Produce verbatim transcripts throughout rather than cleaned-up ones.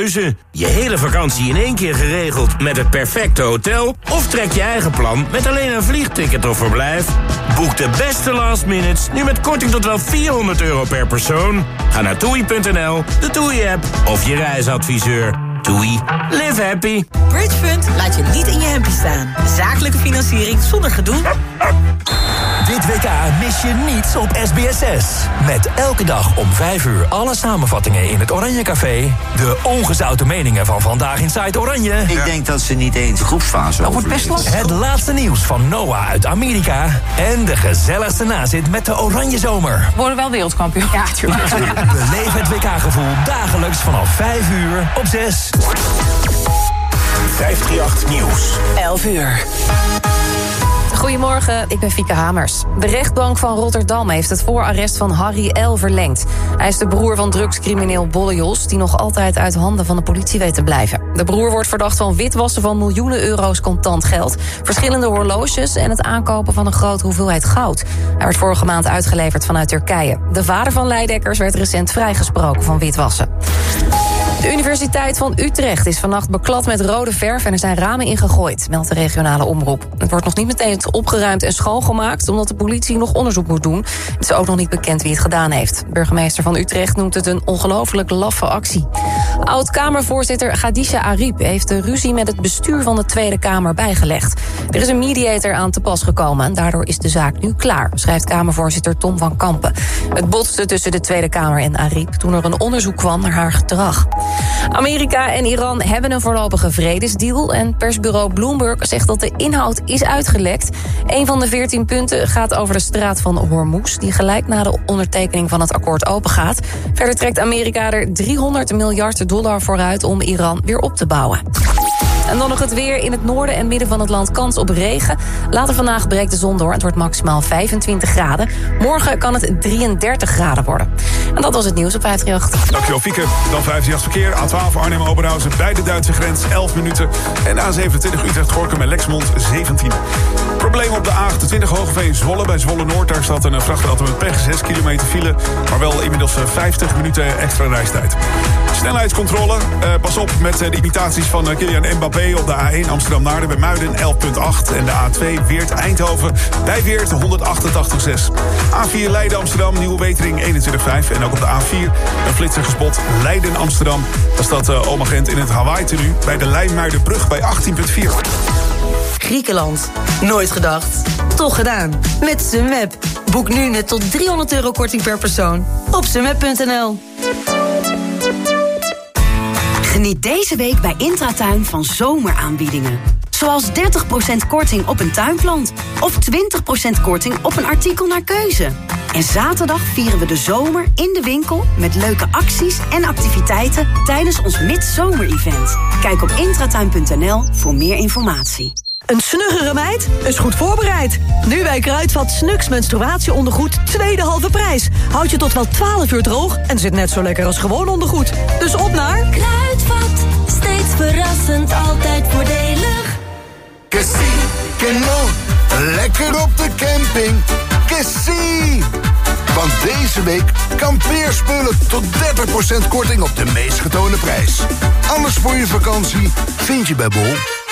keuze. Je hele vakantie in één keer geregeld met het perfecte hotel? Of trek je eigen plan met alleen een vliegticket of verblijf? Boek de beste last minutes nu met korting tot wel vierhonderd euro per persoon. Ga naar toei punt n l, de TUI-app of je reisadviseur. TUI. Live happy. Bridgefund laat je niet in je hempie staan. Zakelijke financiering zonder gedoe. Dit W K mis je niets op S B S zes. Met elke dag om vijf uur alle samenvattingen in het Oranje Café. De ongezouten meningen van Vandaag in Zuid Oranje. Ik denk dat ze niet eens de groepsfase Dat wordt best lastig. Het laatste nieuws van Noah uit Amerika. En de gezelligste nazit met de Oranje Zomer. We worden wel wereldkampioen. Ja, tuurlijk. Beleef het W K-gevoel dagelijks vanaf vijf uur op zes. vijf drie acht Nieuws. elf uur. Goedemorgen, ik ben Fieke Hamers. De rechtbank van Rotterdam heeft het voorarrest van Harry L. verlengd. Hij is de broer van drugscrimineel Bolle Jos, die nog altijd uit handen van de politie weet te blijven. De broer wordt verdacht van witwassen van miljoenen euro's contant geld, verschillende horloges en het aankopen van een grote hoeveelheid goud. Hij werd vorige maand uitgeleverd vanuit Turkije. De vader van Leidekkers werd recent vrijgesproken van witwassen. De Universiteit van Utrecht is vannacht beklad met rode verf en er zijn ramen ingegooid, meldt de regionale omroep. Het wordt nog niet meteen opgeruimd en schoongemaakt, omdat de politie nog onderzoek moet doen. Het is ook nog niet bekend wie het gedaan heeft. De burgemeester van Utrecht noemt het een ongelooflijk laffe actie. Oud-Kamervoorzitter Khadija Ariep heeft de ruzie met het bestuur van de Tweede Kamer bijgelegd. Er is een mediator aan te pas gekomen en daardoor is de zaak nu klaar, schrijft Kamervoorzitter Tom van Kampen. Het botste tussen de Tweede Kamer en Ariep toen er een onderzoek kwam naar haar gedrag. Amerika en Iran hebben een voorlopige vredesdeal en persbureau Bloomberg zegt dat de inhoud is uitgelekt. Een van de veertien punten gaat over de straat van Hormuz, die gelijk na de ondertekening van het akkoord opengaat. Verder trekt Amerika er driehonderd miljard dollar vooruit om Iran weer op te bouwen. En dan nog het weer. In het noorden en midden van het land kans op regen. Later vandaag breekt de zon door en het wordt maximaal vijfentwintig graden. Morgen kan het drieëndertig graden worden. En dat was het nieuws op vijf drie acht. Dankjewel Fieke. Dan vijf drie acht verkeer. A twaalf Arnhem-Oberhausen bij de Duitse grens elf minuten. En A zevenentwintig Utrecht-Gorkum en Lexmond zeventien. Probleem op de A achtentwintig Hogeveen-Zwolle. Bij Zwolle-Noord daar staat een vrachtauto met pech. zes kilometer file. Maar wel inmiddels vijftig minuten extra reistijd. Snelheidscontrole. Uh, pas op met de imitaties van uh, Kylian Mbappé op de A één Amsterdam-Naarden bij Muiden elf komma acht. En de A twee Weert-Eindhoven bij Weert honderdachtentachtig komma zes. A vier Leiden-Amsterdam, Nieuwe Wetering eenentwintig komma vijf. En ook op de A vier een flitser gespot Leiden-Amsterdam. Daar staat uh, Omagent in het Hawaii-tenue bij de Lijnmuidenbrug bij achttien komma vier. Griekenland. Nooit gedacht. Toch gedaan. Met Sunweb. Boek nu net tot driehonderd euro korting per persoon. Op sunweb punt n l. Geniet deze week bij Intratuin van zomeraanbiedingen. Zoals dertig procent korting op een tuinplant. Of twintig procent korting op een artikel naar keuze. En zaterdag vieren we de zomer in de winkel met leuke acties en activiteiten tijdens ons midzomer-event. Kijk op intratuin punt n l voor meer informatie. Een snuggere meid is goed voorbereid. Nu bij Kruidvat Snux menstruatieondergoed tweede halve prijs. Houd je tot wel twaalf uur droog en zit net zo lekker als gewoon ondergoed. Dus op naar Kruidvat, steeds verrassend, altijd voordelig. Cassie, Canon, lekker op de camping. Cassie! Want deze week kampeerspullen tot dertig procent korting op de meest getoonde prijs. Alles voor je vakantie vind je bij Bol.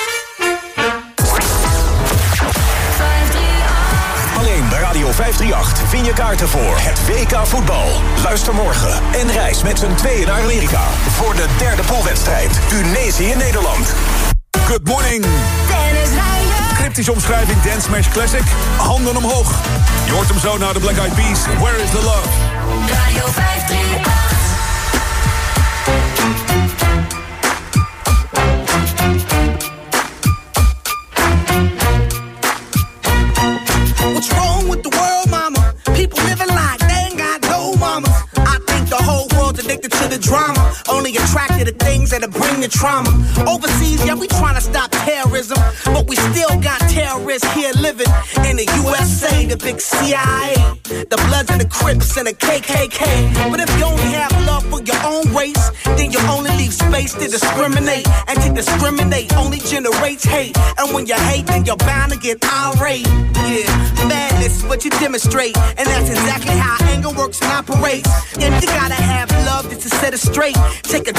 Alleen bij Radio vijf drie acht vind je kaarten voor het W K voetbal. Luister morgen en reis met z'n tweeën naar Amerika voor de derde poolwedstrijd Tunesië-Nederland. Good morning. Dennis Ruijer. Cryptische omschrijving Dance Smash Classic. Handen omhoog. Je hoort hem zo naar de Black Eyed Peas. Where is the love? Radio vijf drie acht. What's wrong with the world, mama? People living like they ain't got no mama. I think the whole world's addicted to the drama. Only attracted to things that'll bring the trauma. Overseas, yeah, we trying to stop terrorism. But we still got terrorists here living in the U S A, the big C I A. The Bloods and the Crips and the K K K. But if you only have love for your own race, then you only leave space to discriminate. And to discriminate only generates hate. And when you hate, then you're bound to get irate. Yeah, madness is what you demonstrate. And that's exactly how anger works and operates. And you gotta have love just to set it straight. Take control of your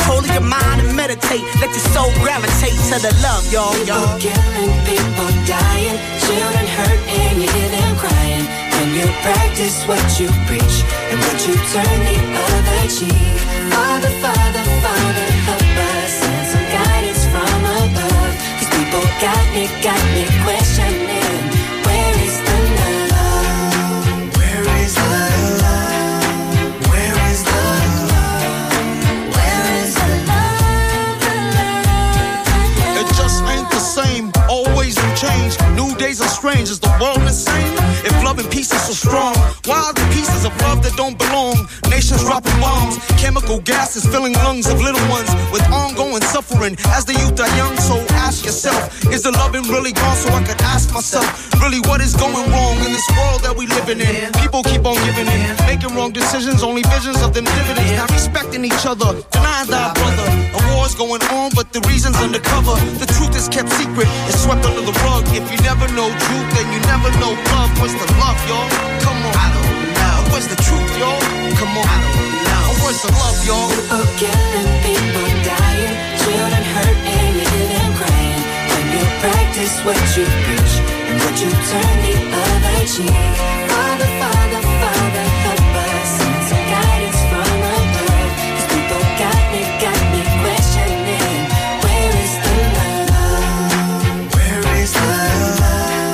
your mind and meditate. Let your soul gravitate to the love, y'all, y'all. People killing, people dying, children hurt and you hear them crying. When you practice what you preach and what you turn the other cheek. Father, Father, Father, help us, send some guidance from above. These people got me, got me questioning, where is the love? Where is the love? Where is the love? Where is the love, the love, the love? It just ain't the same, always in change. New days are strange, is the world insane? If love and peace is so strong, why are the pieces of love that don't belong? Nations dropping bombs, chemical gases filling lungs of little ones with ongoing suffering as the youth are young. So ask yourself, is the loving really gone? So I could ask myself, really what is going wrong in this world that we living in? People keep on giving in, making wrong decisions, only visions of them dividends. Not respecting each other, denying thy brother. A war's going on, but the reason's undercover. The truth is kept secret, it's swept under the rug. If you never know truth, then you never know love. What's the love, y'all? Come on. I don't know. Where's the truth, y'all? Come on. I don't know. Where's the love, y'all? People killing, people dying, children hurt and you hear them crying. When you practice what you preach and what you turn the other cheek. Father, Father, Father, help us, send some guidance from above. These people got me, got me questioning, where is the love? Where is the love?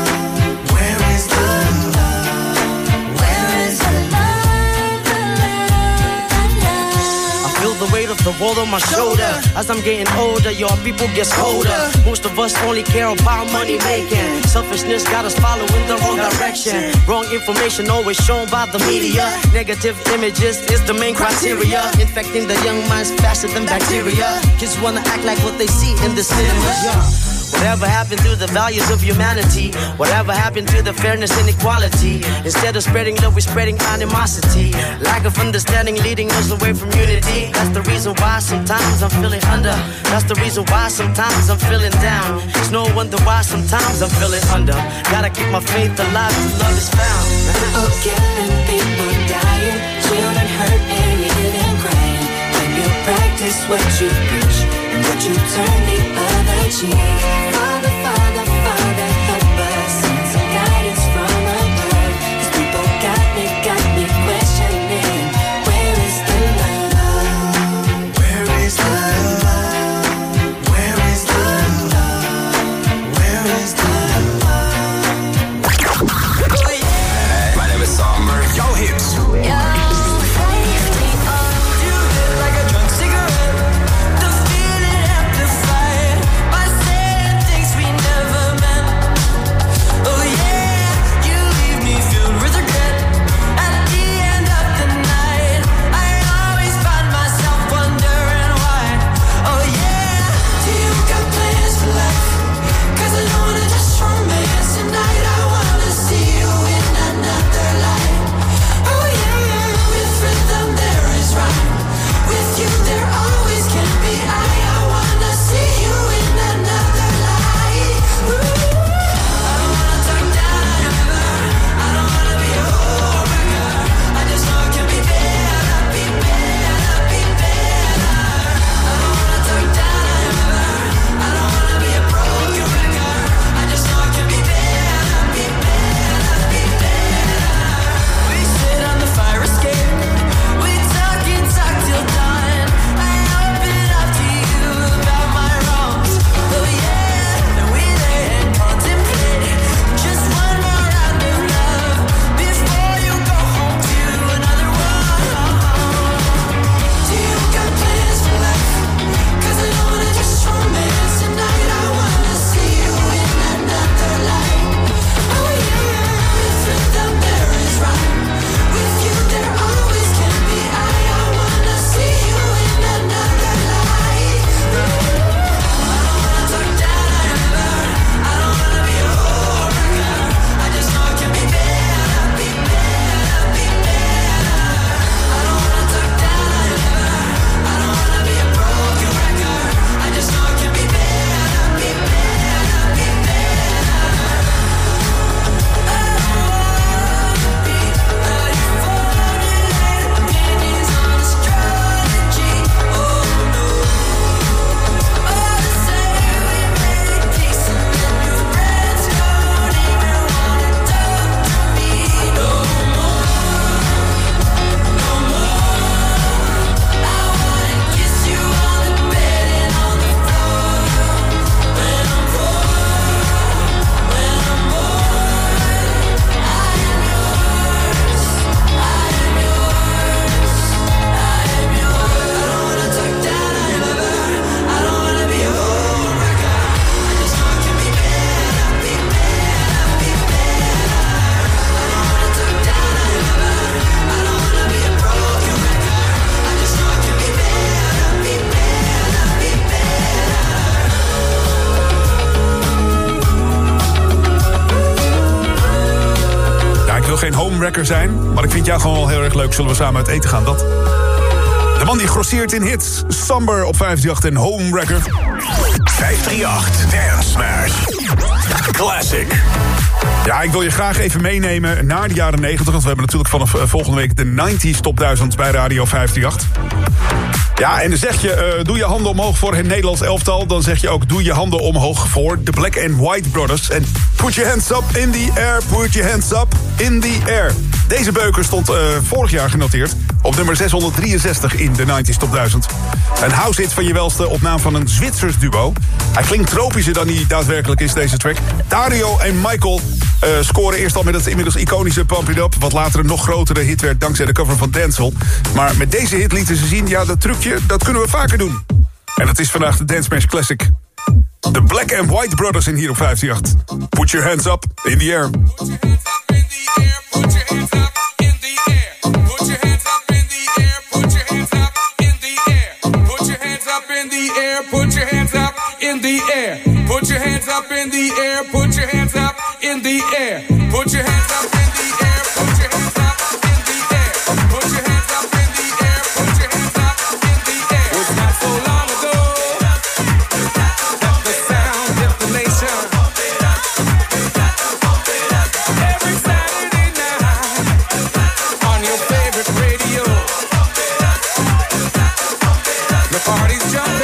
The weight of the world on my shoulder. As I'm getting older, y'all people get colder. Most of us only care about money making. Selfishness got us following the wrong direction. Wrong information always shown by the media. Negative images is the main criteria. Infecting the young minds faster than bacteria. Kids wanna act like what they see in the cinemas. Yeah. Whatever happened to the values of humanity? Whatever happened to the fairness and equality? Instead of spreading love, we're spreading animosity. Lack of understanding leading us away from unity. That's the reason why sometimes I'm feeling under. That's the reason why sometimes I'm feeling down. It's no wonder why sometimes I'm feeling under. Gotta keep my faith alive till love is found. People killing, people dying, children hurt and you hear them crying. When you practice what you preach and what you turn the other cheek. Father, Father, Father, help us, send some guidance from above. These people got me, got me questioning, where is the love? Where is the love? Where is the love? Where is the love? My name is Summer. Yo hits. Yeah. Never geen homewrecker zijn, maar ik vind jou gewoon wel heel erg leuk. Zullen we samen uit eten gaan? Dat. De man die grosseert in hits. Samber op vijfhonderdachttien en Homewrecker. vijfhonderdachttien Dance Smash Classic. Ja, ik wil je graag even meenemen naar de jaren negentig. Want we hebben natuurlijk vanaf uh, volgende week de nineties Top duizend bij Radio vijfhonderdachttien. Ja, en dan zeg je, uh, doe je handen omhoog voor het Nederlands elftal. Dan zeg je ook, doe je handen omhoog voor de Black and White Brothers. En put your hands up in the air, put your hands up in the air. Deze beuker stond uh, vorig jaar genoteerd op nummer zeshonderddrieënzestig in de nineties Top duizend. Een house hit van je welste op naam van een Zwitsers duo. Hij klinkt tropischer dan hij daadwerkelijk is, deze track. Dario en Michael uh, scoren eerst al met het inmiddels iconische Pump It Up, wat later een nog grotere hit werd dankzij de cover van Denzel. Maar met deze hit lieten ze zien, ja, dat trucje, dat kunnen we vaker doen. En dat is vandaag de Dance Smash Classic. De Black and White Brothers in hier op vijfhonderdachttien. Put your hands up in the air. Put your hands up in the air. Put your hands up in the air. Put your hands up in the air. Put your hands up in the air. Put your hands up in the air. Put your hands up in the air. Put your hands up in the air. Was not so long ago that the sound hit the nation. Every Saturday night on your favorite radio, the party's jumping.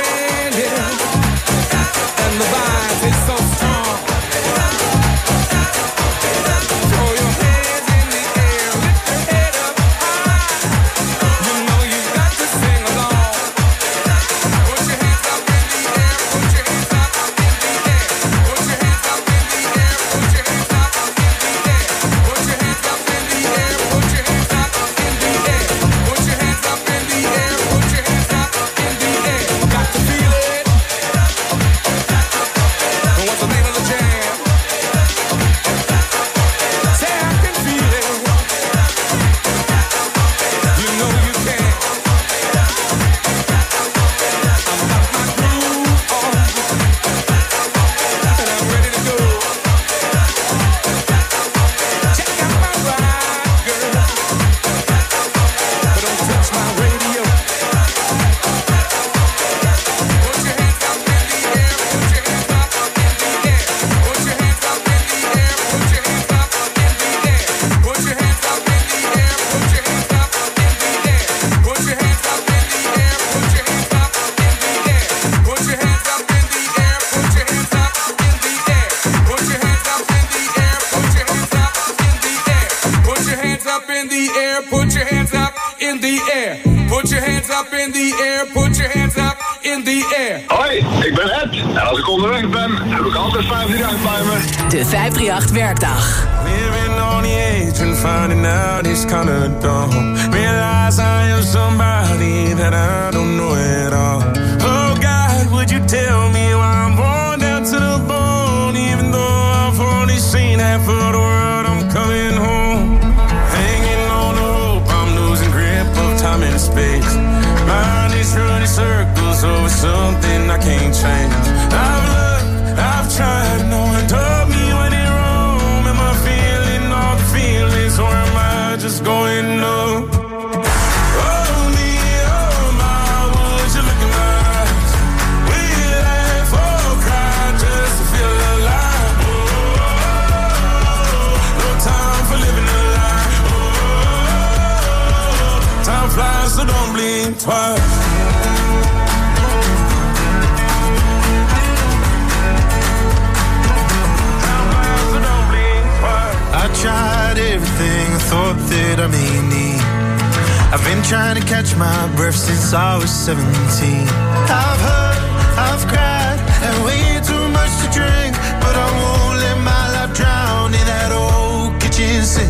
De vijfhonderdachttien Werkdag. Living on the edge and finding out it's kinda dumb. Realize I am somebody that I don't know at all. Oh God, would you tell me why I'm born down to the bone? Even though I've only seen half of the world, I'm coming home. Hanging on the hope, I'm losing grip of time and space. Mind is running circles over something I can't change. I've looked, I've tried, no one told me when in Rome. Am I feeling all the feelings, or am I just going up? Oh me, oh my, would you look in my eyes? We laugh or cry just to feel alive. Oh, no time for living a lie. Oh, time flies, so don't blink twice. I tried everything I thought that I may need. I've been trying to catch my breath since I was seventeen. I've hurt, I've cried, and way too much to drink, but I won't let my life drown in that old kitchen sink.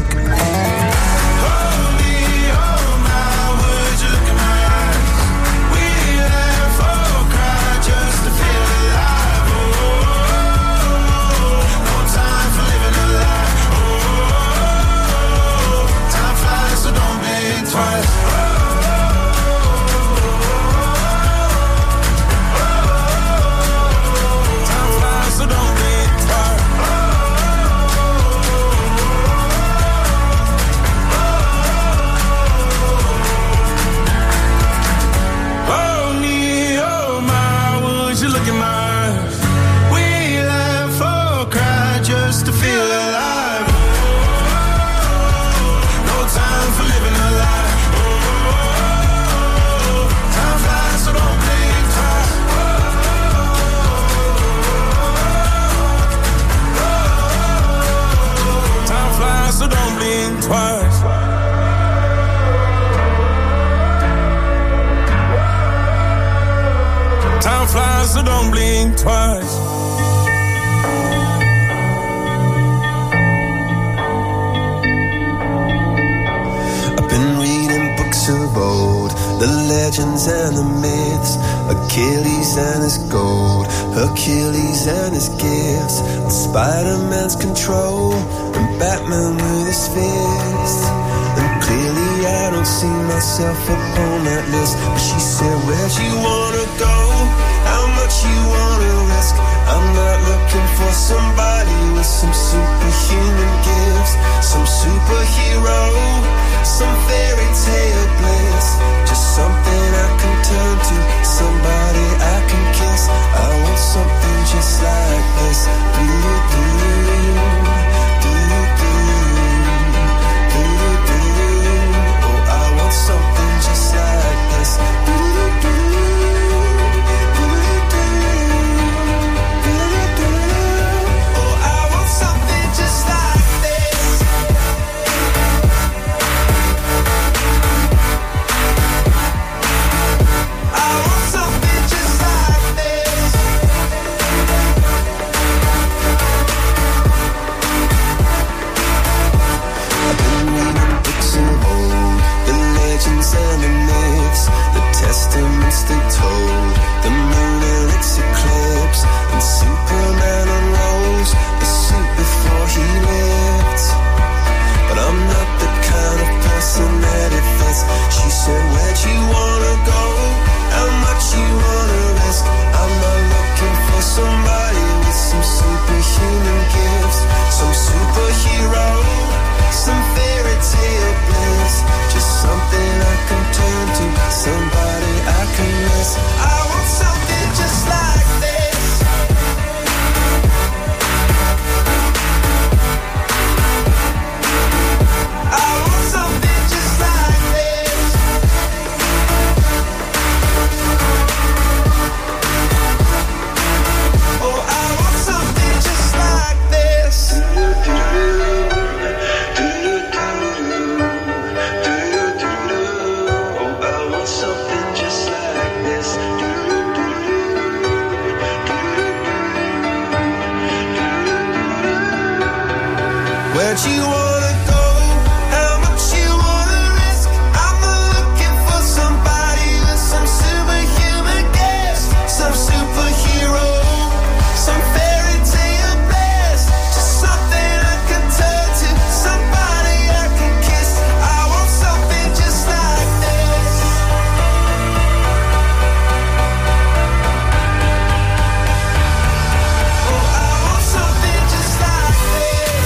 Twice. eyes, so don't blink twice. I've been reading books of old, the legends and the myths, Achilles and his gold, Hercules and his gifts, Spider-Man's control, and Batman with his fist. And clearly I don't see myself upon that list. But she said, where'd you wanna go? How much you wanna risk? I'm not looking for somebody with some superhuman gifts, some superhero, some fairy tale bliss. Just something I can turn to, somebody I can kiss. I want something just like this. Do-do-do, do-do-do, do-do-do. Oh, I want something just like this. Do-do-do, do-do-do, do-do-do. Oh, I want something just like this. I want something just like this. I've been reading books of old, the legends and the myths, the testaments they told, the moon and its eclipse, and Superman unrolls the suit before he lived. But I'm not the kind of person that it fits. She said, where'd you wanna go? How much you wanna risk? I'm not looking for somebody with some superhuman gifts, some superhero, some fairy tale bliss. Just something I can turn to, somebody I can miss. I want something just like this. I want something just like this. Oh, I want something just like this. Oh, I want something just like this. Where'd you wanna go? How much you wanna risk? I'm not looking for somebody with some superhuman gifts, some superhero, some fairy tale bliss. Just something I can turn to, somebody I can kiss. I want something just like this. Oh, I want something just like this.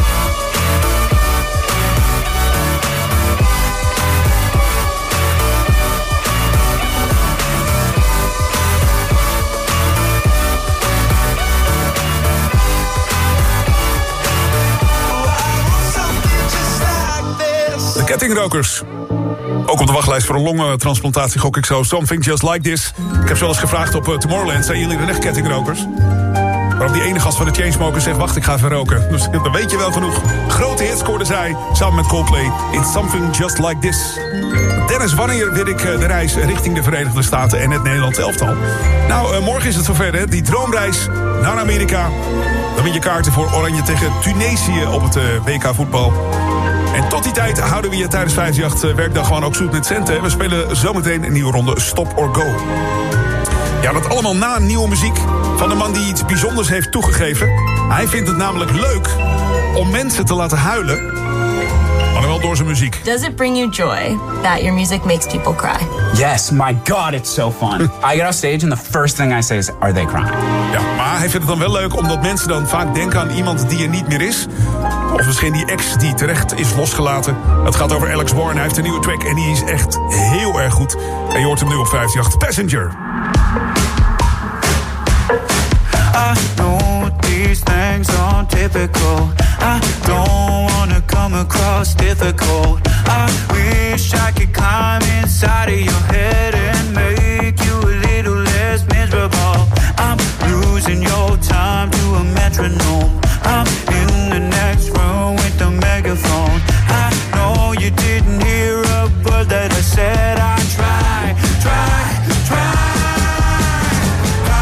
De Kettingrokers. Ook op de wachtlijst voor een longentransplantatie gok ik zo. Something just like this. Ik heb ze wel eens gevraagd op uh, Tomorrowland. Zijn jullie er echt kettingrokers? Waarop die ene gast van de Chainsmokers zegt, wacht, ik ga even roken. Dus dan weet je wel genoeg. Grote hits scoorde zij, samen met Coldplay. It's something just like this. Dennis, wanneer wil ik uh, de reis richting de Verenigde Staten en het Nederlands elftal? Nou, uh, morgen is het zover, hè? Die droomreis naar Amerika. Dan win je kaarten voor Oranje tegen Tunesië op het uh, W K voetbal. En tot die tijd houden we je tijdens vijfenveertig werkdag gewoon ook zoet met centen. We spelen zometeen een nieuwe ronde Stop or Go. Ja, dat allemaal na nieuwe muziek van een man die iets bijzonders heeft toegegeven. Hij vindt het namelijk leuk om mensen te laten huilen, maar dan wel door zijn muziek. Does it bring you joy that your music makes people cry? Yes, my God, it's so fun. I get off stage and the first thing I say is, are they crying? Ja, maar hij vindt het dan wel leuk omdat mensen dan vaak denken aan iemand die er niet meer is. Of misschien die ex die terecht is losgelaten. Het gaat over Alex Warren. Hij heeft een nieuwe track en die is echt heel erg goed. En je hoort hem nu op vijfenveertig. Passenger. I know these things aren't typical. I don't wanna come across difficult. I wish I could climb inside of your head and make you a little less miserable. I'm losing your time to a metronome. I'm in the next room with the megaphone. I know you didn't hear a word that I said. I try, try, try.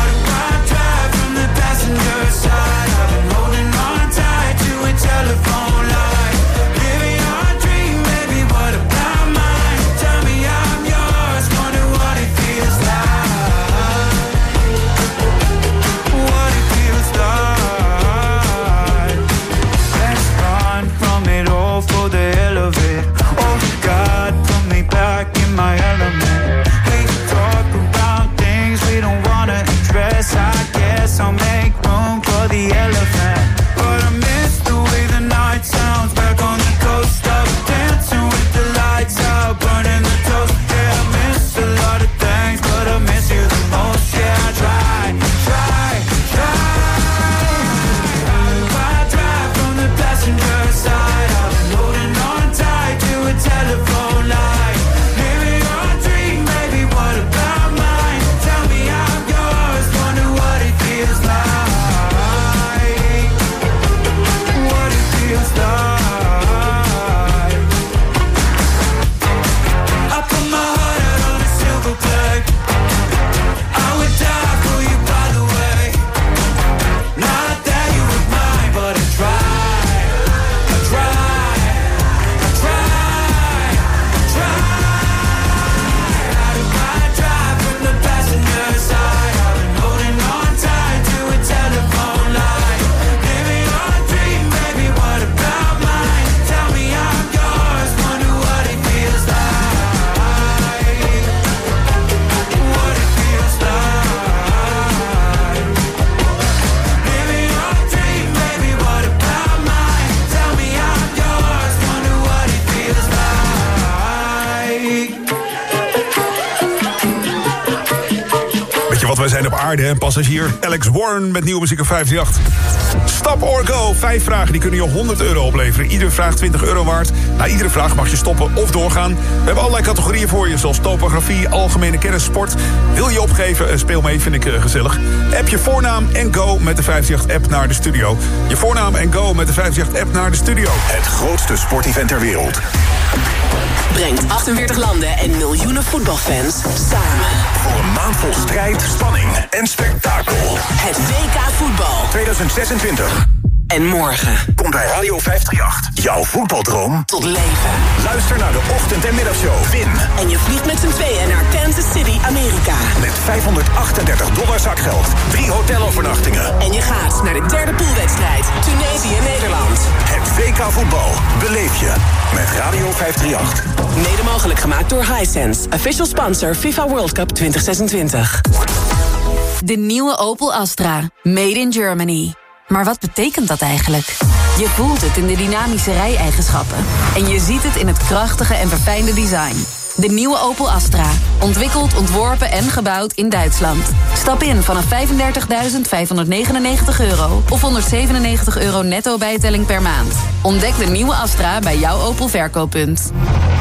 zijn op aarde, hè? Passagier Alex Warren met nieuwe muziek op vijfhonderdachttien. Stop or go. Vijf vragen, die kunnen je honderd euro opleveren. Iedere vraag twintig euro waard. Na iedere vraag mag je stoppen of doorgaan. We hebben allerlei categorieën voor je, zoals topografie, algemene kennis, sport. Wil je opgeven? Speel mee, vind ik uh, gezellig. App je voornaam en go met de vijfhonderdachttien-app naar de studio. Je voornaam en go met de vijfhonderdachttien-app naar de studio. Het grootste sportevent ter wereld. Brengt achtenveertig landen en miljoenen voetbalfans samen. Voor een maand vol strijd, spanning en spektakel. Het W K voetbal tweeduizend zesentwintig. En morgen komt bij Radio vijfhonderdachttien jouw voetbaldroom tot leven. Luister naar de ochtend- en middagshow. Win. En je vliegt met z'n tweeën naar Kansas City, Amerika. Met vijfhonderdachtendertig dollar zakgeld. Drie hotelovernachtingen. En je gaat naar de derde poolwedstrijd. Tunesië-Nederland. Het W K voetbal beleef je met Radio vijfhonderdachttien. Mede mogelijk gemaakt door Hisense. Official sponsor FIFA World Cup twintig zesentwintig. De nieuwe Opel Astra. Made in Germany. Maar wat betekent dat eigenlijk? Je voelt het in de dynamische rij-eigenschappen. En je ziet het in het krachtige en verfijnde design. De nieuwe Opel Astra. Ontwikkeld, ontworpen en gebouwd in Duitsland. Stap in vanaf vijfendertigduizend vijfhonderdnegenennegentig euro... of honderdzevenennegentig euro netto bijtelling per maand. Ontdek de nieuwe Astra bij jouw Opel verkooppunt.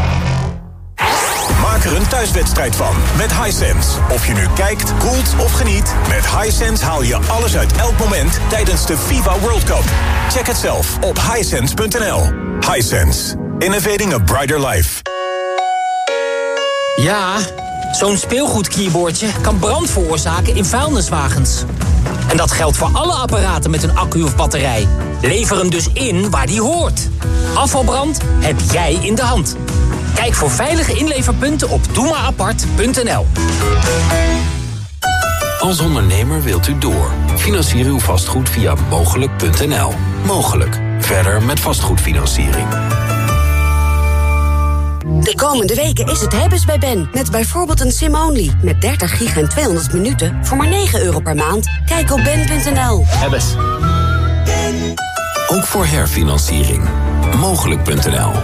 Maak er een thuiswedstrijd van met Hisense. Of je nu kijkt, koelt of geniet, met Hisense haal je alles uit elk moment tijdens de FIFA World Cup. Check het zelf op hisense punt n l. Hisense. Innovating a brighter life. Ja, zo'n speelgoedkeyboardje kan brand veroorzaken in vuilniswagens. En dat geldt voor alle apparaten met een accu of batterij. Lever hem dus in waar die hoort. Afvalbrand heb jij in de hand. Kijk voor veilige inleverpunten op doe maar apart punt n l. Als ondernemer wilt u door. Financier uw vastgoed via mogelijk punt n l. Mogelijk. Verder met vastgoedfinanciering. De komende weken is het hebben's bij Ben. Met bijvoorbeeld een sim-only. Met dertig gig en tweehonderd minuten voor maar negen euro per maand. Kijk op ben punt n l. Hebbes. Ook voor herfinanciering. Mogelijk punt n l.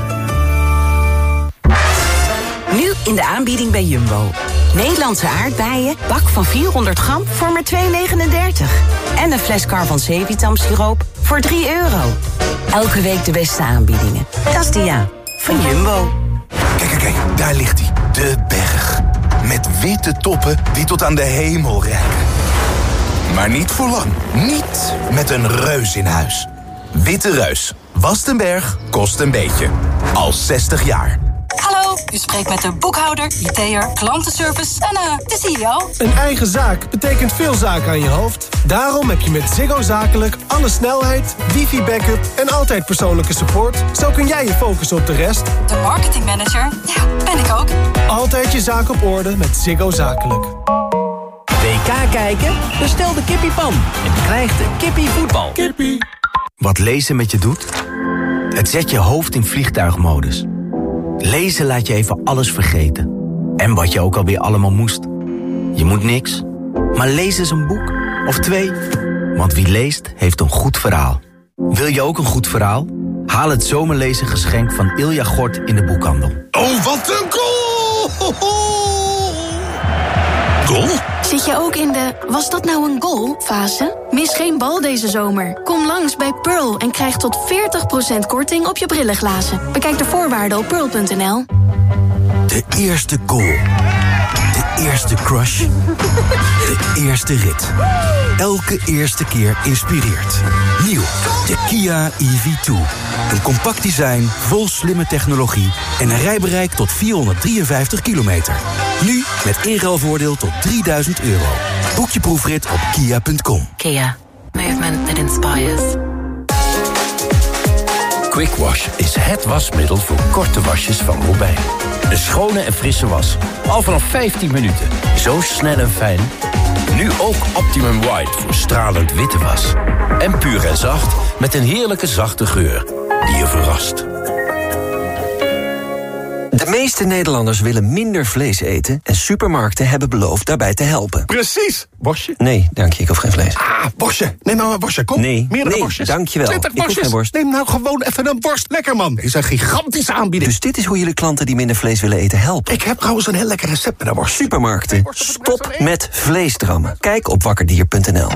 Nu in de aanbieding bij Jumbo. Nederlandse aardbeien, bak van vierhonderd gram voor maar twee negenendertig. En een fles Carvan Sevitam siroop voor drie euro. Elke week de beste aanbiedingen. Dat is de ja van Jumbo. Kijk, kijk, kijk, daar ligt hij. De berg. Met witte toppen die tot aan de hemel reiken. Maar niet voor lang. Niet met een reus in huis. Witte Reus. Wast een berg, kost een beetje. Al zestig jaar. Hallo, u spreekt met de boekhouder, I T'er, klantenservice en uh, de C E O. Een eigen zaak betekent veel zaken aan je hoofd. Daarom heb je met Ziggo Zakelijk alle snelheid, wifi-backup en altijd persoonlijke support. Zo kun jij je focussen op de rest. De marketingmanager, ja, ben ik ook. Altijd je zaak op orde met Ziggo Zakelijk. W K kijken? Bestel de kippiepan en krijg de kippie voetbal. Kippie. Wat lezen met je doet? Het zet je hoofd in vliegtuigmodus. Lezen laat je even alles vergeten. En wat je ook alweer allemaal moest. Je moet niks, maar lees eens een boek. Of twee. Want wie leest, heeft een goed verhaal. Wil je ook een goed verhaal? Haal het zomerlezen geschenk van Ilja Gort in de boekhandel. Oh, wat een goal! Goal? Zit je ook in de was dat nou een goal fase? Mis geen bal deze zomer. Kom langs bij Pearl en krijg tot veertig procent korting op je brillenglazen. Bekijk de voorwaarden op pearl punt n l. De eerste goal. De eerste crush. De eerste rit. Elke eerste keer inspireert. Nieuw, de Kia E V twee. Een compact design, vol slimme technologie en een rijbereik tot vierhonderddrieënvijftig kilometer. Nu met inruilvoordeel tot drieduizend euro. Boek je proefrit op kia punt com. Kia. Movement that inspires. Quick Wash is het wasmiddel voor korte wasjes van Robijn. De schone en frisse was. Al vanaf vijftien minuten. Zo snel en fijn. Nu ook Optimum White voor stralend witte was. En puur en zacht met een heerlijke zachte geur die je verrast. De meeste Nederlanders willen minder vlees eten en supermarkten hebben beloofd daarbij te helpen. Precies. Worstje? Nee, dank je, ik hoef geen vlees. Ah, worstje. Neem nou een worstje, kom. Nee, Meerdere nee, worstjes. dank je wel. twintig Ik hoef worstjes. geen worst. Neem nou gewoon even een worst. Lekker, man. Dit is een gigantische aanbieding. Dus dit is hoe jullie klanten die minder vlees willen eten helpen. Ik heb trouwens een heel lekker recept met een worst. Supermarkten, stop met vleesdrammen. Kijk op wakkerdier punt n l.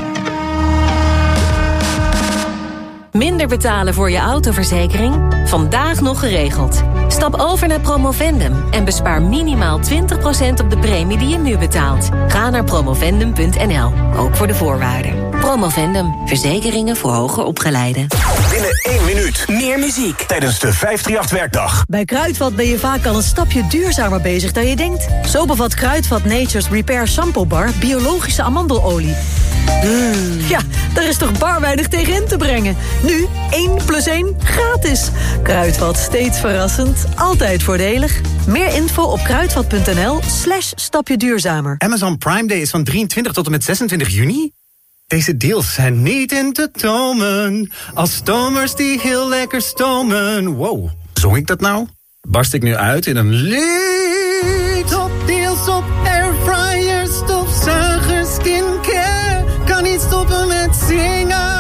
Minder betalen voor je autoverzekering? Vandaag nog geregeld. Stap over naar Promovendum en bespaar minimaal twintig procent op de premie die je nu betaalt. Ga naar promovendum punt n l, ook voor de voorwaarden. Promovendum, verzekeringen voor hoger opgeleiden. Binnen één minuut meer muziek tijdens de vijf drie acht werkdag. Bij Kruidvat ben je vaak al een stapje duurzamer bezig dan je denkt. Zo bevat Kruidvat Nature's Repair Shampoo Bar biologische amandelolie. Mm. Ja, daar is toch bar weinig tegen in te brengen. Nu één plus één gratis. Kruidvat, steeds verrassend, altijd voordelig. Meer info op kruidvat punt n l slash stapje duurzamer. Amazon Prime Day is van drieëntwintig tot en met zesentwintig juni. Deze deals zijn niet in te tomen. Als stomers die heel lekker stomen. Wow, zong ik dat nou? Barst ik nu uit in een lied? Topdeals op airfryers, stofzuigers, skincare. Kan niet stoppen met zingen.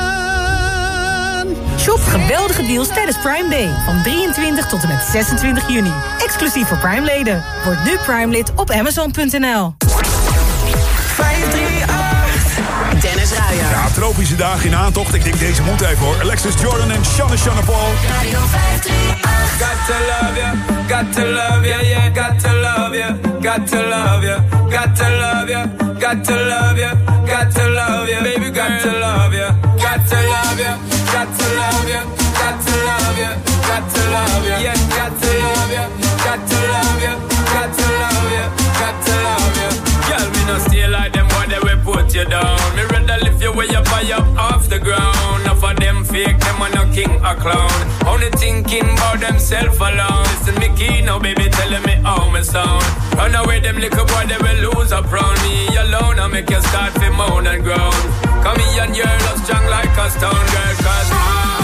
Shop geweldige deals tijdens Prime Day. Van drieëntwintig tot en met zesentwintig juni. Exclusief voor Prime-leden. Word nu Prime-lid op amazon punt n l. vijf drie acht, Dennis Ruijer. Ja, tropische dagen in aantocht. Ik denk deze moet even hoor. Alexis Jordan en Shanna Shanna Paul. Radio vijf drie acht. Got to love you, got to love you, yeah, got to love you, got to love you, got to love you, got to love you, got to love you, baby, got to love you, got to love you, got to love you, got to love you, got to love you, yeah, got to love you, got to love you, got to love you, got to love you. Girl, me no stay like them, boy, they will put you down. Me rather lift you way up high up off the ground. Enough of them fake, them are no king or clown. Only thinking about themself alone. Listen me key now, baby, telling me how me sound. Run away, them little boy, they will lose up round me alone. I make you start to moan and groan. Come here and your love strong like a stone, girl, cause I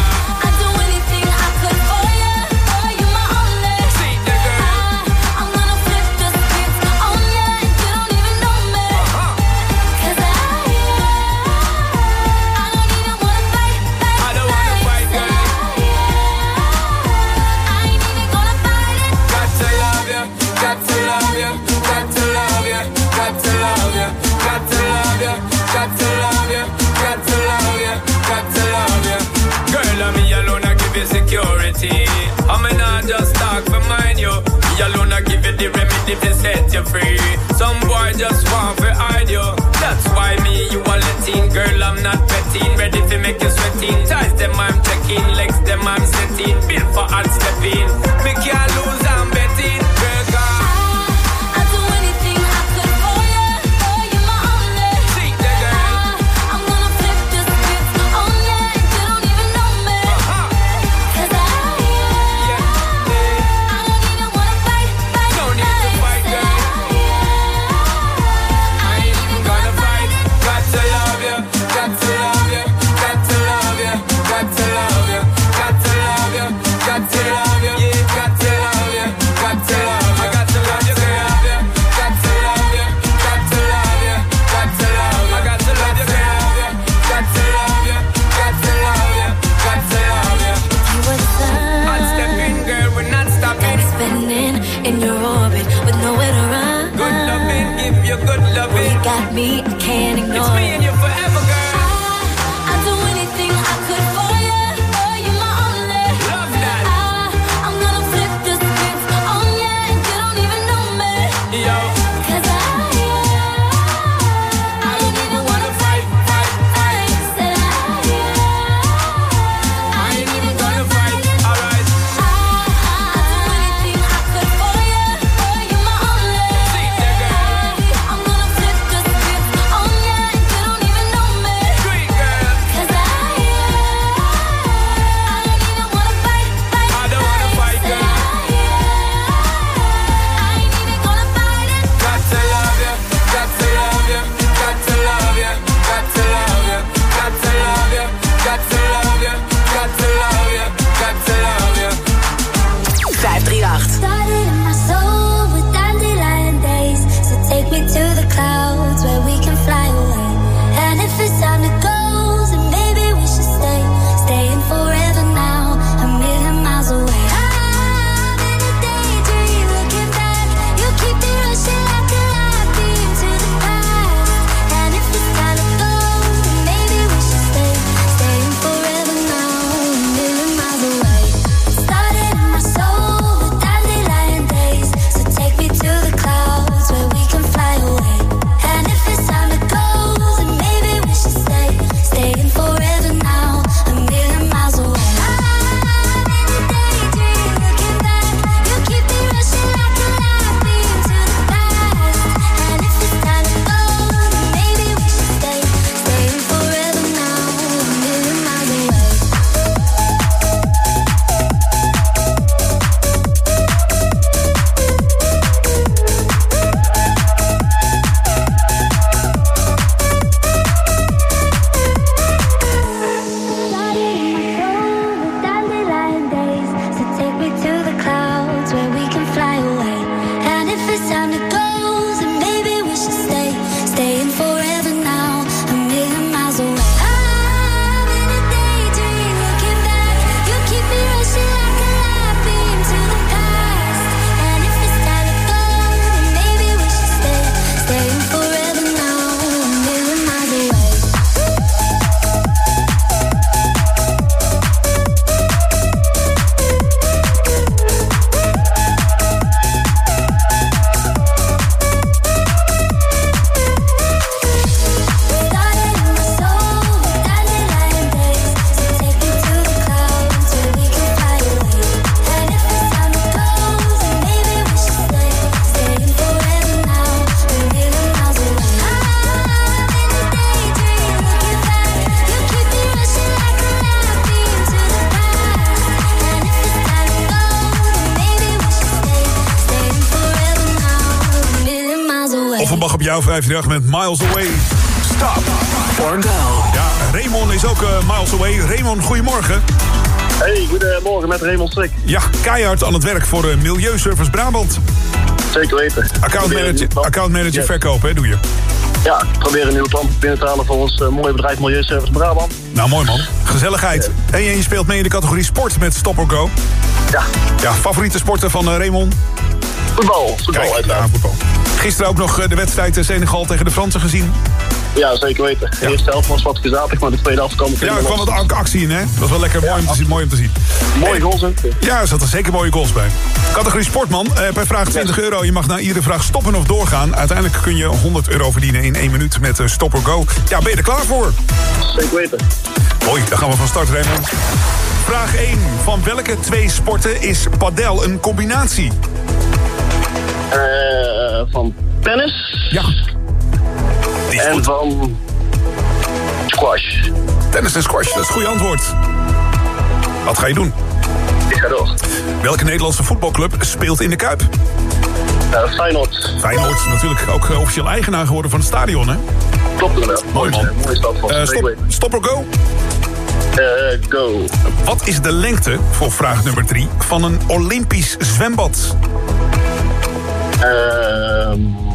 security. I mean, I just talk for mine, you. Me alone, I give you the remedy to set you free. Some boy just want to hide you. That's why me, you are letting. Girl, I'm not petting. Ready to make you sweating. Ties them, I'm checking. Legs them, I'm setting. Built for hard stepping. Me can't lose, I'm betting. Girl, God. Me, I can't ignore. It's me and you forever, girl. jouw vijfhonderddertig met Miles Away. Stop or go. Ja, Raymond is ook uh, Miles Away. Raymond, goedemorgen. Hey, goedemorgen met Raymond Strik. Ja, keihard aan het werk voor de Milieuservice Brabant. Zeker weten. Accountmanager, accountmanager yes. verkopen, hè, doe je? Ja, ik probeer een nieuwe klant binnen te halen voor ons uh, mooie bedrijf Milieuservice Brabant. Nou, mooi man. Gezelligheid. Ja. En je speelt mee in de categorie sport met Stop or Go. Ja. Ja, favoriete sporten van uh, Raymond? Voetbal. Voetbal, Kijk, uiteraard. Ja, voetbal. Gisteren ook nog de wedstrijd Senegal tegen de Fransen gezien. Ja, zeker weten. De ja. eerste helft was wat gezatig, maar de tweede helft kwam het Ja, er kwam wat actie in, hè? Dat was wel lekker ja, mooi, om te zien, mooi om te zien. Mooie goals, hè? Ja, er zaten zeker mooie goals bij. Categorie sportman, eh, per vraag twintig yes. euro. Je mag na iedere vraag stoppen of doorgaan. Uiteindelijk kun je honderd euro verdienen in één minuut met uh, Stop or Go. Ja, ben je er klaar voor? Zeker weten. Mooi, dan gaan we van start, Raymond. Vraag één. Van welke twee sporten is padel een combinatie? Uh, van tennis. Ja. En goed. Van squash. Tennis en squash, dat is het goede antwoord. Wat ga je doen? Ik ga door. Welke Nederlandse voetbalclub speelt in de Kuip? Uh, Feyenoord. Feyenoord, natuurlijk ook uh, officieel eigenaar geworden van het stadion, hè? Klopt inderdaad. Mooi man. Mooie stad van. Uh, stop, stop or go? Uh, go. Wat is de lengte, voor vraag nummer drie, van een Olympisch zwembad? Uh,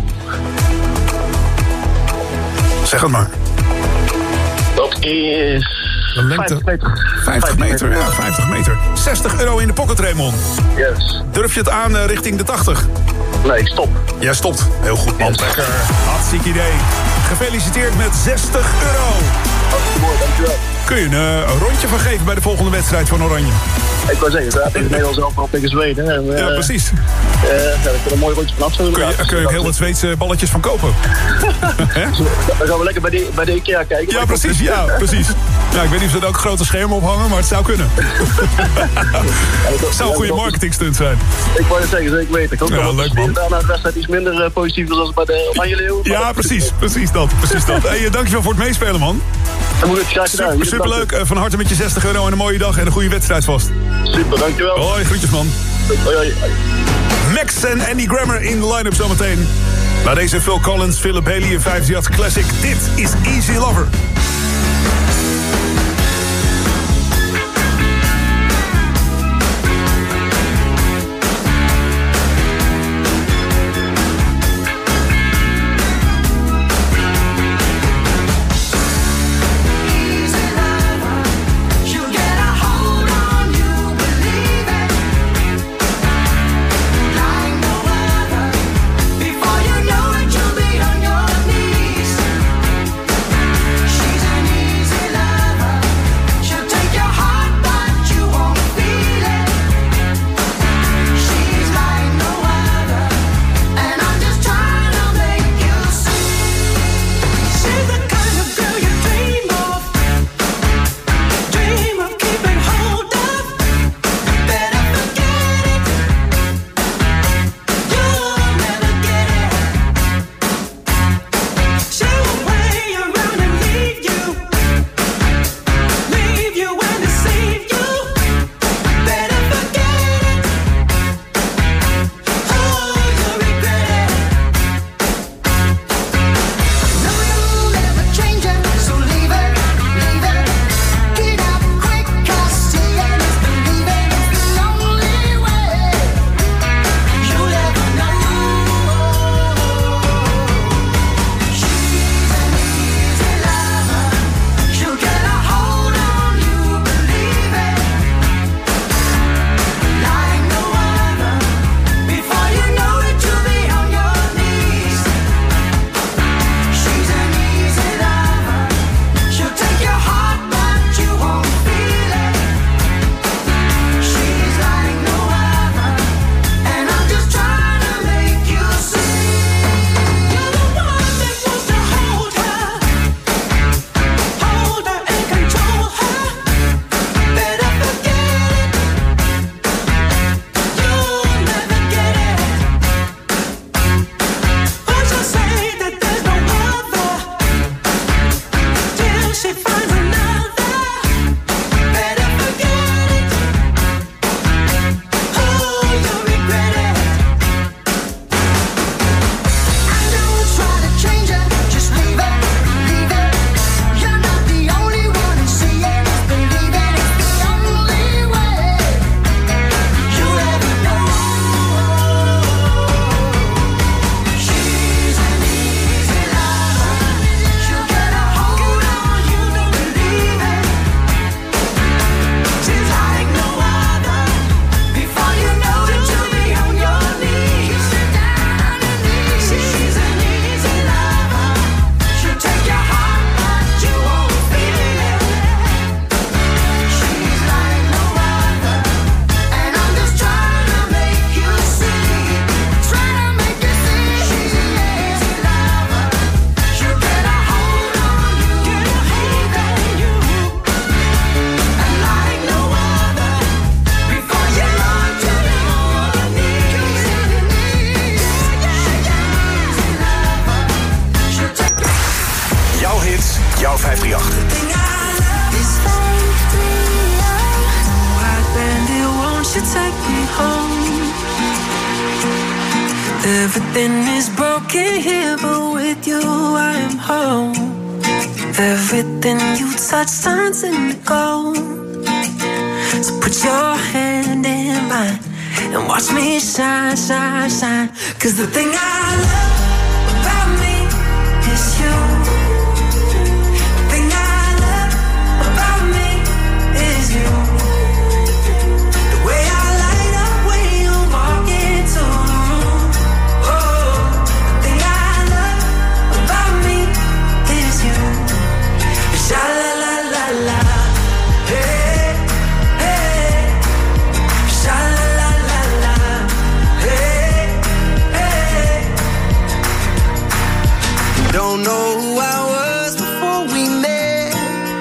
zeg het maar. Dat is... De lengte? vijftig meter. vijftig meter, ja, vijftig meter. zestig euro in de pocket, Raymond. Yes. Durf je het aan uh, richting de tachtig? Nee, ik stop. Jij stopt. Heel goed, man. Yes. Lekker. Hartstikke idee. Gefeliciteerd met zestig euro. Hartstikke mooi, dankjewel. Kun je een, uh, een rondje van geven bij de volgende wedstrijd van Oranje? Ik wou zeggen, daar tegen Nederland zelf al tegen Zweden. En, uh, ja, precies. Uh, ja, daar kun je een mooi rondje van af. Kun je, kun je ook heel wat Zweedse balletjes van kopen? Dan gaan we lekker bij de, bij de IKEA kijken. Ja, precies. Ja, precies. Ja, ik weet niet of ze er ook grote schermen ophangen, maar het zou kunnen. Het zou een goede marketingstunt zijn. Ik wou het zeggen, zeker weten. Ik hoop ja, dat leuk man. Daarna de wedstrijd iets minder uh, positief is als bij de Oranje Leeuw. Ja, precies. Precies dat. Precies dat. Hey, dankjewel voor het meespelen, man. Dat moet ik graag gedaan. Super, superleuk. Van harte met je zestig euro en een mooie dag en een goede wedstrijd vast. Super, dankjewel. Hoi, groetjes man. Hoi, hoi. Max en Andy Grammer in de line-up zometeen. Na deze Phil Collins, Philip Bailey en vijfhonderddertig Classic. Dit is Easy Lover. Before you know it, you'll be on your knees. vijfdrieënachtig. Everything is broken here, but with you I am home. Everything you touch turns into gold. So put your hand in mine and watch me shine, shine, shine. 'Cause the thing I love about me is you. The thing I love about me is you. The way I light up when you walk into the room. Oh, the thing I love about me is you. Sha la la la la, hey, hey. Sha la la la la, hey, hey. Don't know who I was before we met.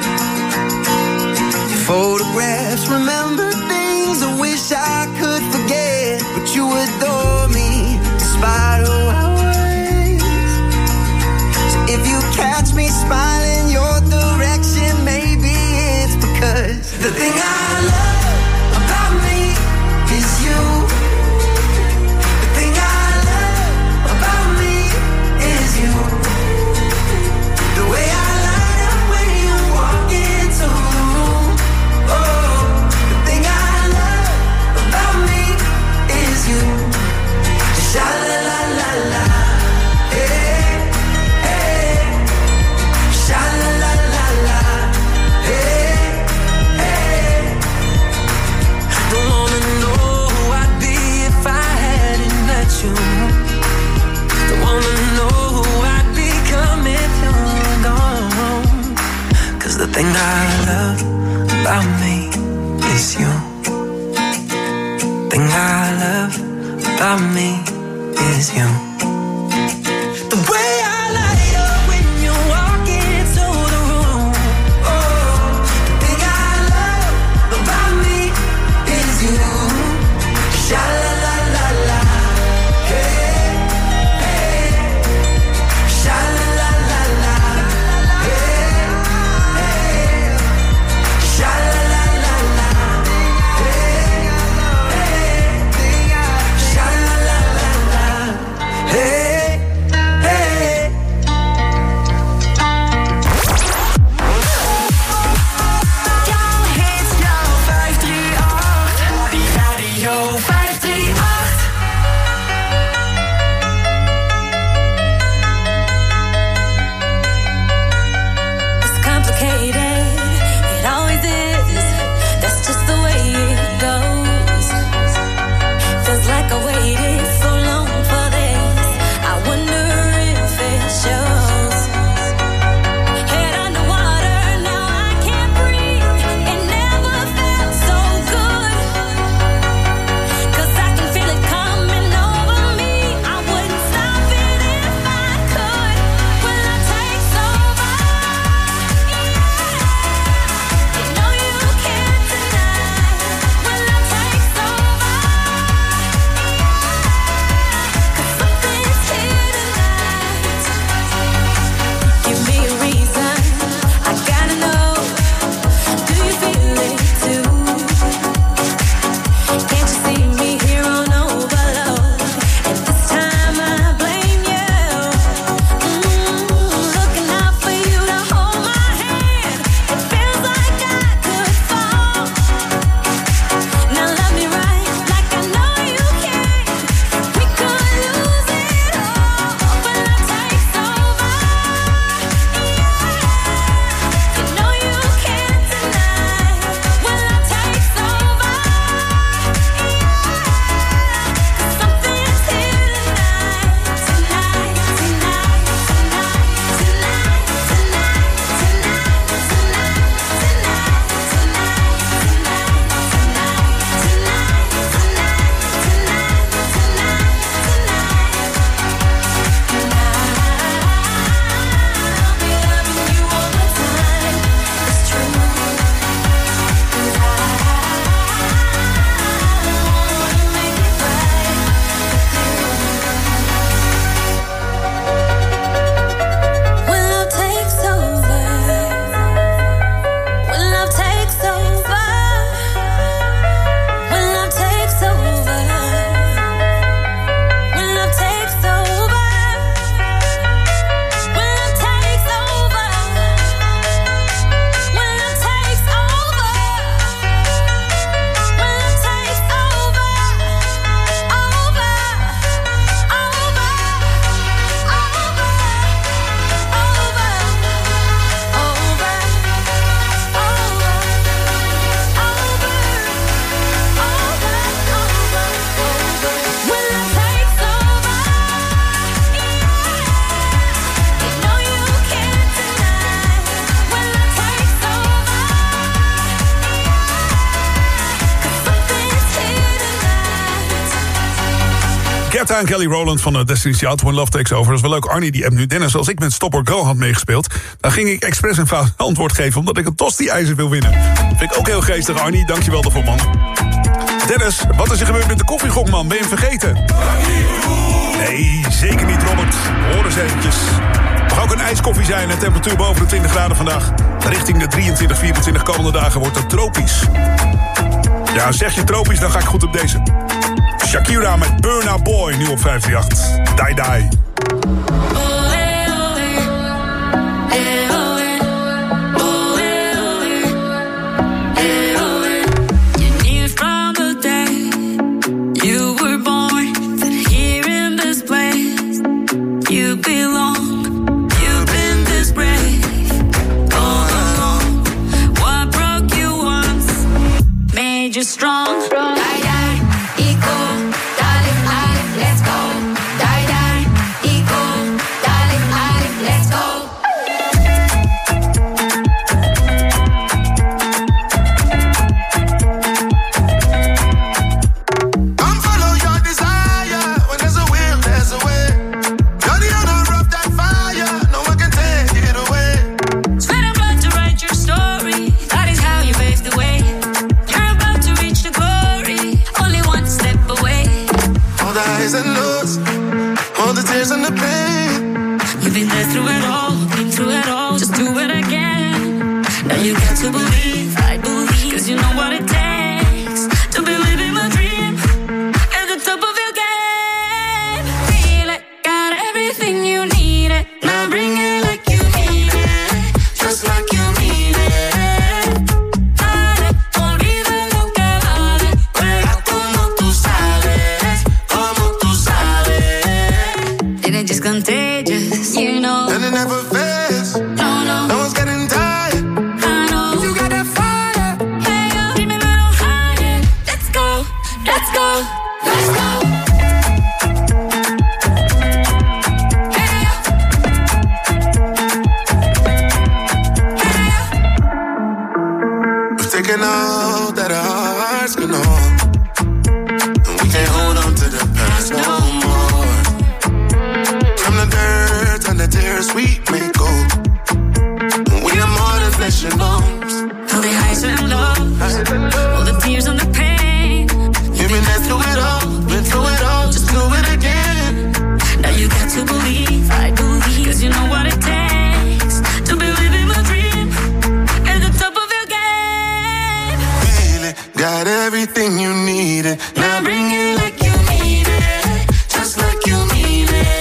Photographs, remember things I wish I could forget. But you adore me, despite who I was. So if you catch me smiling your direction, maybe it's because the thing I love about me is you. The thing I love about me is you. The way I light up when you walk into the room. Oh, the thing I love about me is you. Sha la la la la, hey, hey. Sha la la la la, hey, hey. Don't wanna know who I'd be if I hadn't met you. Don't wanna know who I'd become if you were gone. 'Cause the thing I love about me is you. Thing I love about me is you. The way I light up when you walk into the room. Oh, the thing I love about me is you. Sha la la la la, hey, hey. Sha la la la la, hey, hey. Sha la la la la, hey, hey. Sha la la la la, hey, hey. Piata en Kelly Rowland van uh, Destiny's Child, When Love Takes Over. Dat is wel leuk. Arnie die app nu. Dennis, als ik met Stop or Go had meegespeeld, dan ging ik expres een fout antwoord geven, omdat ik een tosti-ijzer wil winnen. Vind ik ook heel geestig, Arnie. Dankjewel daarvoor, man. Dennis, wat is er gebeurd met de koffiegok, man? Ben je hem vergeten? Nee, zeker niet, Robert. Hoor eens eventjes. Het mag ook een ijskoffie zijn en temperatuur boven de twintig graden vandaag. Richting de drieëntwintig, vierentwintig komende dagen wordt het tropisch. Ja, zeg je tropisch, dan ga ik goed op deze. Shakira met Burna Boy, nu op vijf drie acht. Die Die. You're strong. Die, die, eco, darling, I, let's go. Die, die, eco, darling, I, let's go. Come follow your desire. When there's a will, there's a way. You're the owner of that fire. No one can take it away. Sweat and blood to write your story. That is how you pave the way. Highs and lows, all the tears and the pain. You've been there through it all, been through it all. Just do it again. Now you got to believe, I believe, cause you know what it takes to be living my dream at the top of your game. Feel it, got everything you need it. Now bring it like you mean it, just like you mean it. Dale, olvida lo que vale, juega como tú sabes. It's just contagious, you know. And it never fails. No, no. No one's getting tired. I know. You got that fire. Hey, yo, dream a little higher. Let's go, let's go, let's go. Hey, yo. Hey, yo. We've taken all that our hearts can hold, and we can't hold on to the past no more. Dirt and the tears we may go. We are more than flesh and bones. All the highs and lows, all the tears and the pain. You've been there through it all, been through it all. Just do it again. Now you got to believe, I believe, cause you know what it takes to be living my dream at the top of your game. Feel it, got everything you needed. Now bring it like you mean it, just like you mean it.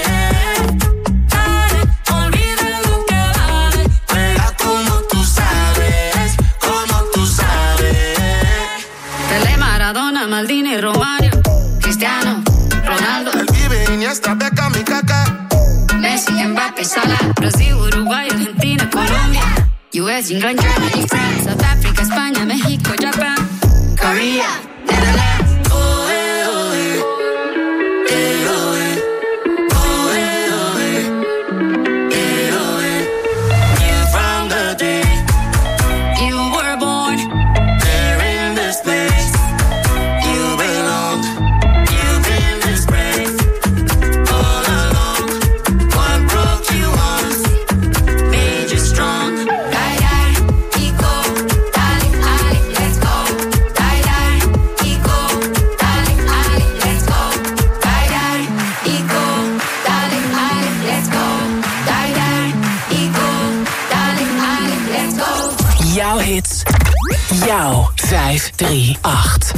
Maldini, Romario, Cristiano, Ronaldo. El Vive, Iniesta, Beckham y Kaká. Messi, Mbappé, Salah. Brasil, Uruguay, Argentina, Colombia. U S, England, Germany, France, South Africa, España, México, Japan, Korea, Netherlands. Oh, eh, oh, eh. Eh, oh, eh. Oh, eh, oh, eh. Eh, oh, eh. You from the day you were born, there in this place. Jouw hits, jouw vijf drie acht.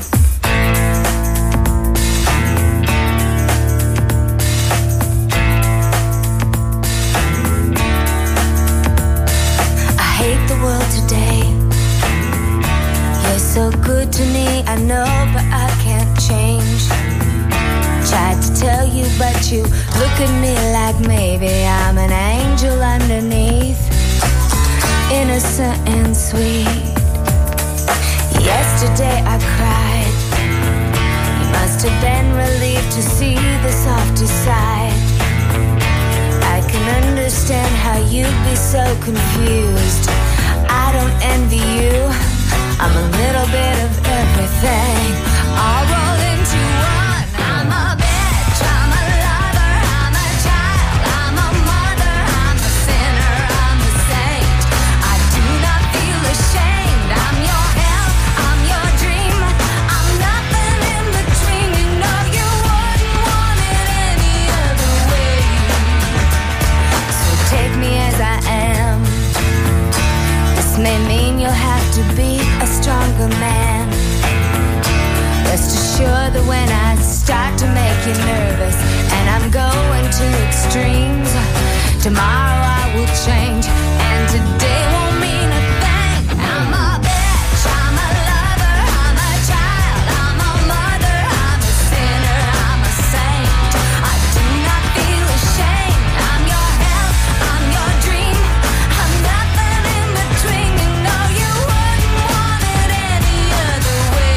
I hate the world today. You're so good to me, I know, but I can't change. Tried to tell you, but you look at me like maybe I'm an angel underneath. Innocent and sweet. Yesterday I cried. You must have been relieved to see the softer side. I can understand how you'd be so confused. I don't envy you. I'm a little bit of everything, all rolled into one. I'm a bitch. may mean you'll have to be a stronger man. Rest assured that when I start to make you nervous and I'm going to extremes, tomorrow I will change and today won't mean a thing. I'm a bitch, I'm a lover, I'm a child, I'm a mother, I'm a sinner, I'm a saint. I do not feel ashamed. I'm your hell, I'm your dream. I'm nothing in between. You know you wouldn't want it any other way.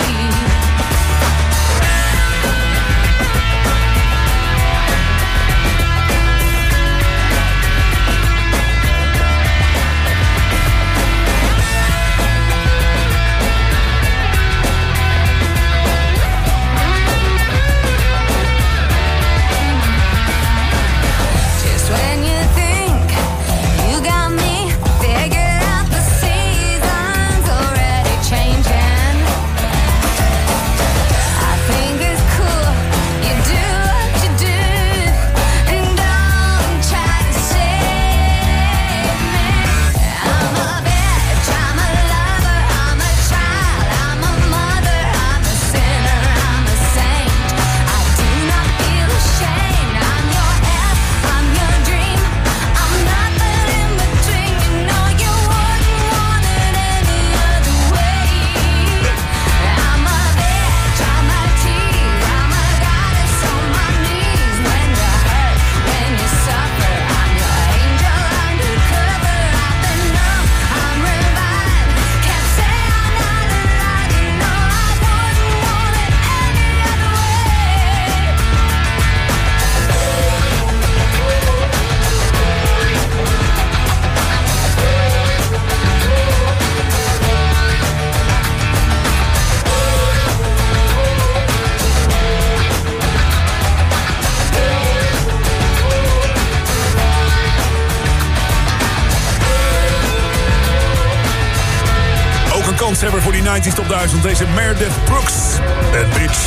Kanshebber voor die negentig Top duizend. Deze Meredith Brooks. Bad Bitch.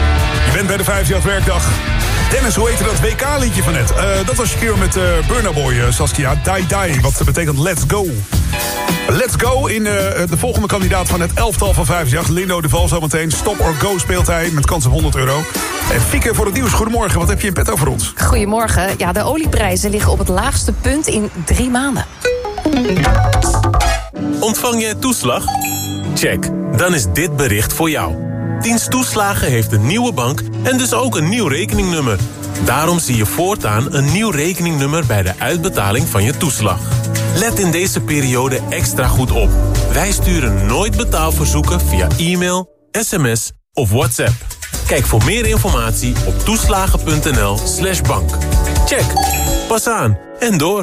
Je bent bij de vijfde werkdag. Dennis, hoe heette dat W K-liedje van net? Uh, dat was Shakira met uh, Burna Boy, uh, Saskia. Die Die, wat betekent Let's Go. Let's Go in uh, de volgende kandidaat van het elftal van vijfde. Lindo de Val zometeen. Stop or Go speelt hij met kans op honderd euro. En Fieke voor het nieuws. Goedemorgen, wat heb je in petto voor ons? Goedemorgen. Ja, de olieprijzen liggen op het laagste punt in drie maanden. Ontvang jij toeslag? Check, dan is dit bericht voor jou. Dienst Toeslagen heeft een nieuwe bank en dus ook een nieuw rekeningnummer. Daarom zie je voortaan een nieuw rekeningnummer bij de uitbetaling van je toeslag. Let in deze periode extra goed op. Wij sturen nooit betaalverzoeken via e-mail, sms of WhatsApp. Kijk voor meer informatie op toeslagen.nl slash bank. Check, pas aan en door.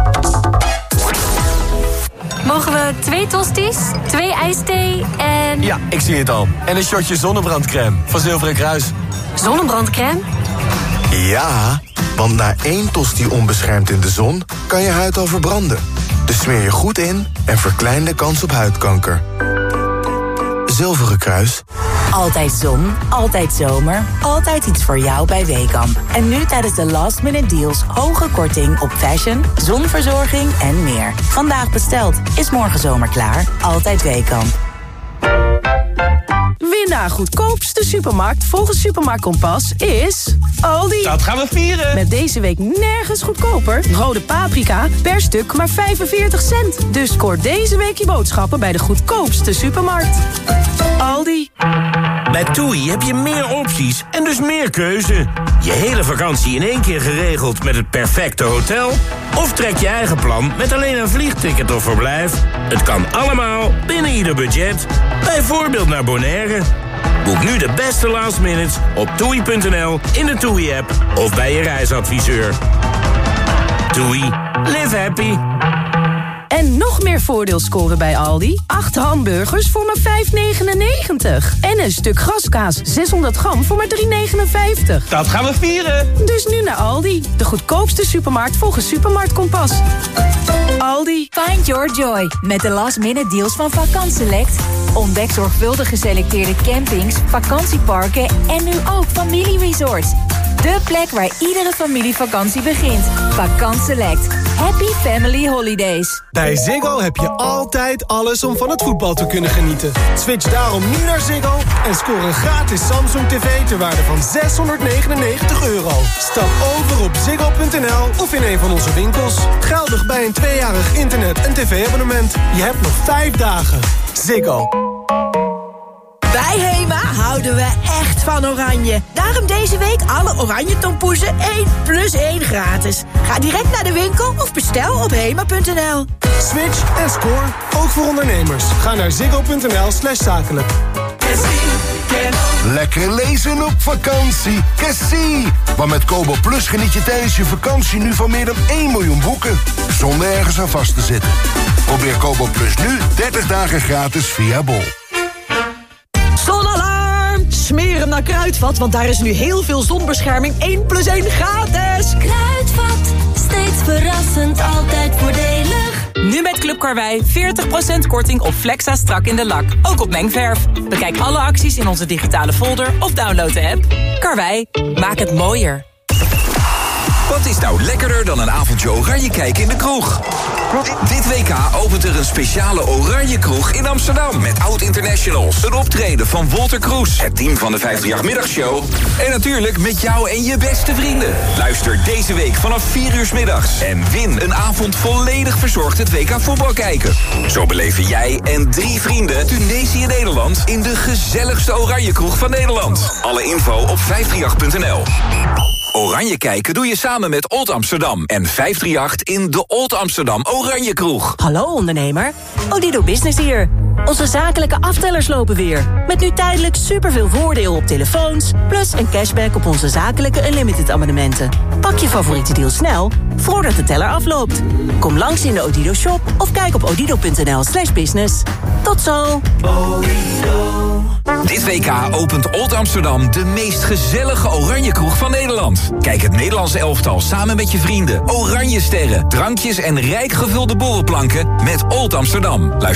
Mogen we twee tosties, twee ijsthee en... Ja, ik zie het al. En een shotje zonnebrandcrème van Zilveren Kruis. Zonnebrandcrème? Ja, want na één tosti onbeschermd in de zon kan je huid al verbranden. Dus smeer je goed in en verklein de kans op huidkanker. Zilveren Kruis. Altijd zon, altijd zomer, altijd iets voor jou bij Weekamp. En nu tijdens de last minute deals hoge korting op fashion, zonverzorging en meer. Vandaag besteld, is morgen zomer klaar. Altijd Weekamp. Win naar goedkoopste supermarkt volgens Supermarkt Kompas is Aldi. Dat gaan we vieren. Met deze week nergens goedkoper. Rode paprika per stuk maar vijfenveertig cent. Dus scoor deze week je boodschappen bij de goedkoopste supermarkt. Aldi. Bij TUI heb je meer opties en dus meer keuze. Je hele vakantie in één keer geregeld met het perfecte hotel? Of trek je eigen plan met alleen een vliegticket of verblijf? Het kan allemaal binnen ieder budget. Bijvoorbeeld naar Bonaire. Boek nu de beste last minutes op toei punt n l, in de TUI-app of bij je reisadviseur. TUI. Live happy. En nog meer voordeel scoren bij Aldi. acht hamburgers voor maar vijf negenennegentig. En een stuk graskaas zeshonderd gram voor maar drie negenenvijftig. Dat gaan we vieren. Dus nu naar Aldi. De goedkoopste supermarkt volgens Supermarkt Kompas. Aldi. Find your joy met de last minute deals van Vakant Select. Ontdek zorgvuldig geselecteerde campings, vakantieparken en nu ook familieresorts. De plek waar iedere familievakantie begint. Vakant Select. Happy Family Holidays. Bij Ziggo heb je altijd alles om van het voetbal te kunnen genieten. Switch daarom nu naar Ziggo en score een gratis Samsung tv ter waarde van zeshonderdnegenennegentig euro. Stap over op ziggo punt n l of in een van onze winkels. Geldig bij een tweejarig internet- en tv-abonnement. Je hebt nog vijf dagen. Ziggo. Bij Hema houden we echt van oranje. Daarom deze week alle oranje tompoezen één plus één gratis. Ga direct naar de winkel of bestel op hema punt n l. Switch en score, ook voor ondernemers. Ga naar ziggo punt n l slash zakelijk. Lekker lezen op vakantie. Cassie! Want met Kobo Plus geniet je tijdens je vakantie nu van meer dan één miljoen boeken. Zonder ergens aan vast te zitten. Probeer Kobo Plus nu dertig dagen gratis via Bol. Zonalarm! Smeer hem naar Kruidvat, want daar is nu heel veel zonbescherming één plus één gratis. Kruidvat, steeds verrassend, altijd voordelig. Nu met Club Karwei veertig procent korting op Flexa strak in de lak. Ook op mengverf. Bekijk alle acties in onze digitale folder of download de app. Karwei, maak het mooier. Wat is nou lekkerder dan een avondje oranje kijken in de kroeg? Dit W K opent er een speciale oranje kroeg in Amsterdam. Met oud-internationals, een optreden van Wolter Kroes, het team van de vijftigjarig middagshow. En natuurlijk met jou en je beste vrienden. Luister deze week vanaf vier uur 's middags. En win een avond volledig verzorgd het W K voetbal kijken. Zo beleven jij en drie vrienden Tunesië-Nederland in de gezelligste oranje kroeg van Nederland. Alle info op vijfhonderdachttien punt n l. Oranje kijken doe je samen met Old Amsterdam en vijfhonderdachttien in de Old Amsterdam Oranje Kroeg. Hallo ondernemer, Odido Business hier. Onze zakelijke aftellers lopen weer. Met nu tijdelijk superveel voordeel op telefoons, plus een cashback op onze zakelijke Unlimited abonnementen. Pak je favoriete deal snel, voordat de teller afloopt. Kom langs in de Odido shop of kijk op odido punt n l slash business. Tot zo! Dit W K opent Old Amsterdam de meest gezellige oranje kroeg van Nederland. Kijk het Nederlandse elftal samen met je vrienden, oranje sterren, drankjes en rijk gevulde borrelplanken met Old Amsterdam. Luister